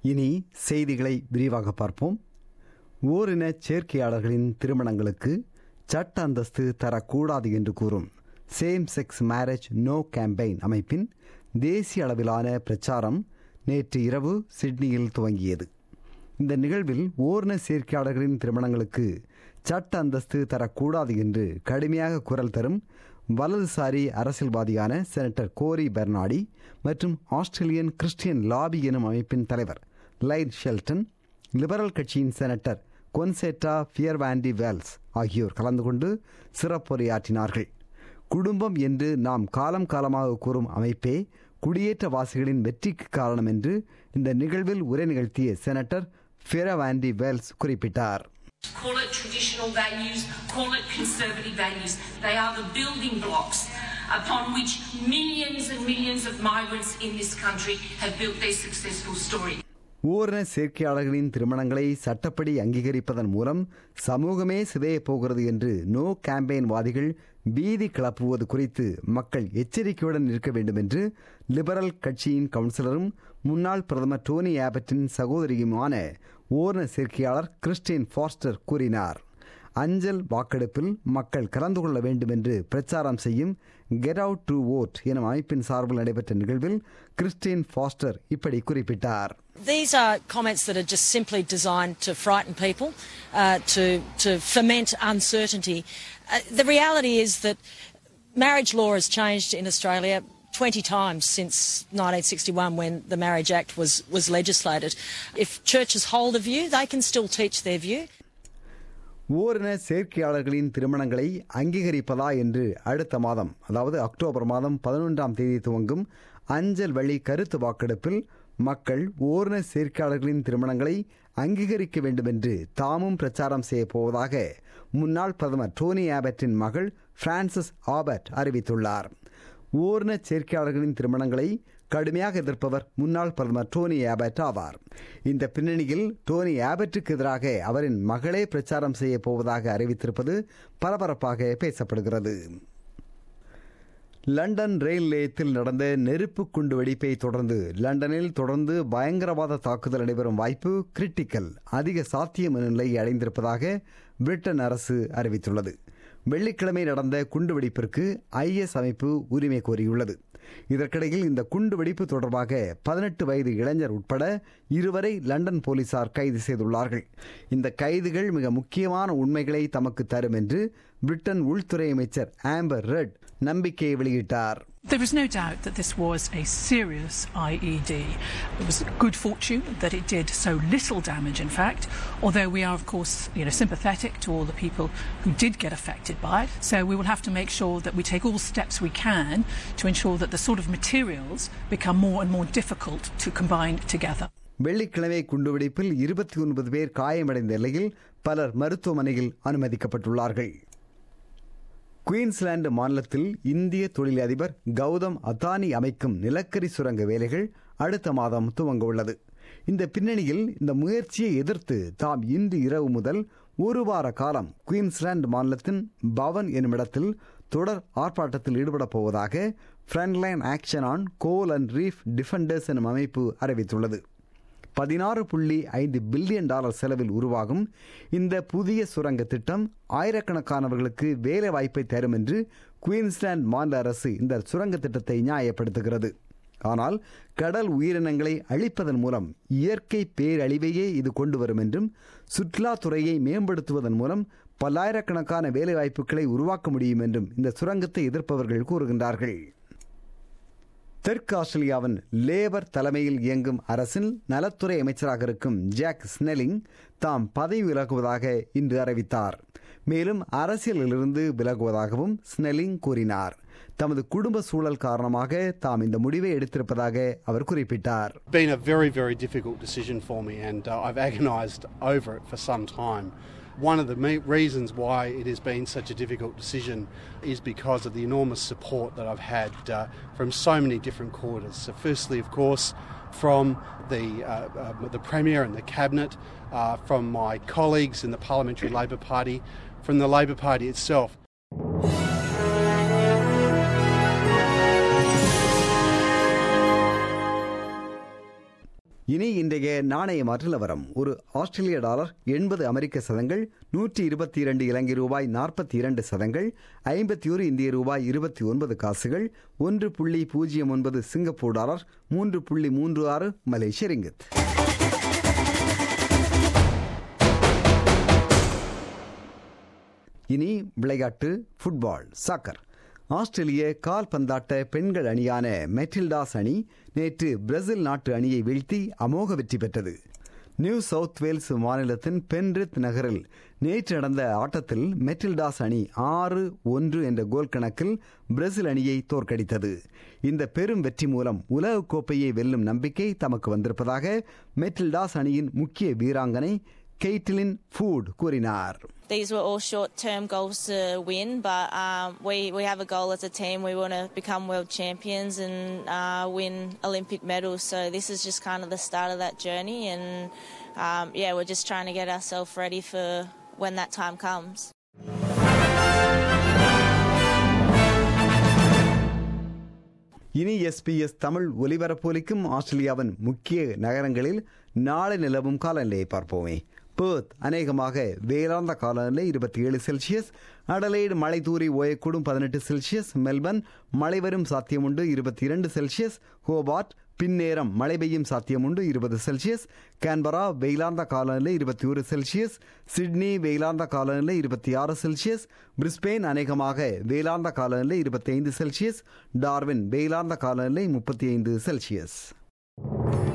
இனி செய்திகளை விரிவாக பார்ப்போம். ஓரின சேர்க்கையாளர்களின் திருமணங்களுக்கு சட்ட அந்தஸ்து தரக்கூடாது என்று கூறும் same sex marriage no campaign அமைப்பின் தேசிய அளவிலான பிரச்சாரம் நேற்று இரவு சிட்னியில் துவங்கியது. இந்த நிகழ்வில் ஓரின சேர்க்கையாளர்களின் திருமணங்களுக்கு சட்ட அந்தஸ்து தரக்கூடாது என்று கடுமையாக குரல் தரும் வலதுசாரி அரசியல்வாதியான செனட்டர் கோரி பெர்னாடி மற்றும் ஆஸ்திரேலியன் கிறிஸ்டியன் லாபி எனும் அமைப்பின் தலைவர் லைன் ஷெல்டன், லிபரல் கட்சியின் செனட்டர் கொன்செட்டா ஃபியர்வாண்டி வேல்ஸ் ஆகியோர் கலந்து கொண்டு சிறப்புரையாற்றினார்கள். குடும்பம் என்று நாம் காலம் காலமாக கூறும் அமைப்பே குடியேற்றவாசிகளின் வெற்றிக்கு காரணம் என்று இந்த நிகழ்வில் உரை நிகழ்த்திய செனட்டர் ஃபியர்வாண்டி வேல்ஸ் குறிப்பிட்டார். Call it traditional values, call it conservative values. They are the building blocks upon which millions and millions of migrants in this country have built their successful story. ஓரின சேர்க்கையாளர்களின் திருமணங்களை சட்டப்படி அங்கீகரிப்பதன் மூலம் சமூகமே சிதையப் போகிறது என்று no campaign வாதிகள் பீதி கிளப்புவது குறித்து மக்கள் எச்சரிக்கையுடன் இருக்க வேண்டும் என்று லிபரல் கட்சியின் கவுன்சிலரும் முன்னாள் பிரதமர் டோனி ஆபட்டின் சகோதரியுமான ஓரின சேர்க்கையாளர் கிறிஸ்டின் ஃபாஸ்டர் கூறினார். அஞ்சல் வாக்கெடுப்பில் மக்கள் கலந்து கொள்ள வேண்டும் என்று பிரச்சாரம் செய்யும் கெட் அவுட் டு வோட் எனும் அமைப்பின் சார்பில் நடைபெற்ற நிகழ்வில் கிறிஸ்டின் ஃபாஸ்டர் இப்படி குறிப்பிட்டார். These are comments that are just simply designed to frighten people, to foment uncertainty. The reality is that marriage law has changed in Australia 20 times since 1961 when the Marriage Act was legislated. If churches hold a view, they can still teach their view. ஓரின சேர்க்கையாளர்களின் திருமணங்களை அங்கீகரிப்பதா என்று அடுத்த மாதம், அதாவது October மாதம் 11ஆம் தேதி துவங்கும் அஞ்சல் வழி கருத்து வாக்கெடுப்பில் மக்கள் ஓரின சேர்க்கையாளர்களின் திருமணங்களை அங்கீகரிக்க வேண்டும் என்று தாமும் பிரச்சாரம் செய்ய போவதாக முன்னாள் பிரதமர் டோனி ஆபட்டின் மகள் பிரான்சிஸ் ஆபட் அறிவித்துள்ளார். ஓரின சேர்க்கையாளர்களின் திருமணங்களை கடுமையாக எதிர்ப்பவர் முன்னாள் பிரதமர் டோனி ஆபட் ஆவார். இந்த பின்னணியில் டோனி ஆபட்டுக்கு எதிராக அவரின் மகளே பிரச்சாரம் செய்ய போவதாக அறிவித்திருப்பது பரபரப்பாக பேசப்படுகிறது. லண்டன் ரயில் நிலையத்தில் நடந்த நெருப்பு குண்டு வெடிப்பை தொடர்ந்து லண்டனில் தொடர்ந்து பயங்கரவாத தாக்குதல் நடைபெறும் வாய்ப்பு கிரிட்டிக்கல், அதிக சாத்தியம் என்ற நிலையை அடைந்திருப்பதாக பிரிட்டன் அரசு அறிவித்துள்ளது. வெள்ளிக்கிழமை நடந்த குண்டுவெடிப்பிற்கு IS அமைப்பு உரிமை கோரியுள்ளது. இதற்கிடையில் இந்த குண்டுவெடிப்பு தொடர்பாக 18 வயது இளைஞர் உட்பட 2 லண்டன் போலீசார் கைது செய்துள்ளார்கள். இந்த கைதுகள் மிக முக்கியமான உண்மைகளை தமக்கு தரும் என்று பிரிட்டன் உள்துறை அமைச்சர் ஆம்பர் ரெட் நம்பிக்கையை வெளியிட்டார். There is no doubt that this was a serious IED. It was good fortune that it did so little damage, in fact, although we are, of course, sympathetic to all the people who did get affected by it. So we will have to make sure that we take all steps we can to ensure that the sort of materials become more and more difficult to combine together. வெள்ளிக்கிழமை குண்டுவெடிப்பில் 29 பேர் காயமடைந்த நிலையில் பலர் மருத்துவமனையில் அனுமதிக்கப்பட்டுள்ளார்கள். Queensland மாநிலத்தில் இந்திய தொழிலதிபர் கௌதம் அதானி அமைக்கும் நிலக்கரி சுரங்க வேலைகள் அடுத்த மாதம் துவங்க உள்ளது. இந்த பின்னணியில் இந்த முயற்சியை எதிர்த்து தாம் இன்று இரவு முதல் 1 வார காலம் குயின்ஸ்லாந்து மாநிலத்தின் பவன் என்னும் இடத்தில் தொடர் ஆர்ப்பாட்டத்தில் ஈடுபடப் போவதாக Frontline Action on Coal and Reef Defenders எனும் அமைப்பு அறிவித்துள்ளது. $16.5 பில்லியன் செலவில் உருவாகும் இந்த புதிய சுரங்க திட்டம் ஆயிரக்கணக்கானவர்களுக்கு வேலை வாய்ப்பை தரும் என்று குயின்ஸ்லாந்து மாநில அரசு இந்த சுரங்க திட்டத்தை நியாயப்படுத்துகிறது. ஆனால் கடல் உயிரினங்களை அழிப்பதன் மூலம் இயற்கை பேரழிவையே இது கொண்டு வரும் என்றும் சுற்றுலாத்துறையை மேம்படுத்துவதன் மூலம் பல்லாயிரக்கணக்கான வேலைவாய்ப்புகளை உருவாக்க முடியும் என்றும் இந்த சுரங்கத்தை எதிர்ப்பவர்கள் கூறுகின்றார்கள். தெற்கு ஆஸ்திரேலியாவின் லேபர் தலைமையில் இயங்கும் அரசின் நலத்துறை அமைச்சராக இருக்கும் ஜாக் ஸ்னெல்லிங் தாம் பதவி விலகுவதாக இன்று அறிவித்தார். மேலும் அரசியலிலிருந்து விலகுவதாகவும் ஸ்னெல்லிங் கூறினார். தமது குடும்ப சூழல் காரணமாக தாம் இந்த முடிவை எடுத்திருப்பதாக அவர் குறிப்பிட்டார். Been a very, very difficult decision for me and I've agonized over it for some time. One of the reasons why it has been such a difficult decision is because of the enormous support that I've had from so many different quarters. So firstly, of course, from the Premier and the Cabinet, from my colleagues in the Parliamentary Labor Party, from the Labor Party itself. இனி இன்றைய நாணய மாற்று நிலவரம். ஒரு ஆஸ்திரேலிய dollar 80 அமெரிக்க சதங்கள், 122 இலங்கை ரூபாய் 42 சதங்கள், 51 இந்திய ரூபாய் 29 காசுகள், 1.09 சிங்கப்பூர் டாலர், 3.36 மலேசிய ரிங்கித். இனி விளையாட்டு. Football, soccer. ஆஸ்திரேலிய கால்பந்தாட்ட பெண்கள் அணியான மெட்டில்டாஸ் அணி நேற்று பிரேசில் நாட்டு அணியை வீழ்த்தி அமோக வெற்றி பெற்றது. நியூ சவுத் வேல்ஸ் மாநிலத்தின் பென்ரித் நகரில் நேற்று நடந்த ஆட்டத்தில் மெட்டில்டாஸ் அணி 6-1 என்ற கோல் கணக்கில் பிரேசில் அணியை தோற்கடித்தது. இந்த பெரும் வெற்றி மூலம் உலகக்கோப்பையை வெல்லும் நம்பிக்கை தமக்கு வந்திருப்பதாக மெட்டில்டாஸ் அணியின் முக்கிய வீராங்கனை கெய்ட்லின் ஃபூட் கூறினார். These were all short-term goals to win, but we have a goal as a team. We want to become world champions and win Olympic medals. So this is just kind of the start of that journey, and we're just trying to get ourselves ready for when that time comes. இனி SBS Tamil ஒலிபரப்பொலிக்கும் ஆஸ்திரேலியாவின் முக்கிய நகரங்களில் நாளை நிலவும் காலநிலையை பார்ப்போமே. Perth அநேகமாக வேளாந்த காலநிலை 27 செல்சியஸ், அடலைடு மழை தூரி ஓயக்கூடும் 18 செல்சியஸ், மெல்பர்ன் மழை வரும் சாத்தியமுண்டு 22 செல்சியஸ், ஹோபார்ட் பின்னேரம் மழை பெய்யும் சாத்தியமுண்டு 20 செல்சியஸ், கேன்பரா வெயிலாந்த காலநிலை 21 செல்சியஸ், சிட்னி வெயிலாந்த காலநிலை 26 செல்சியஸ், பிரிஸ்பெயின் அநேகமாக வேளாந்த காலநிலை 25 செல்சியஸ், டார்வின் வெயிலாந்த காலநிலை 35 செல்சியஸ்.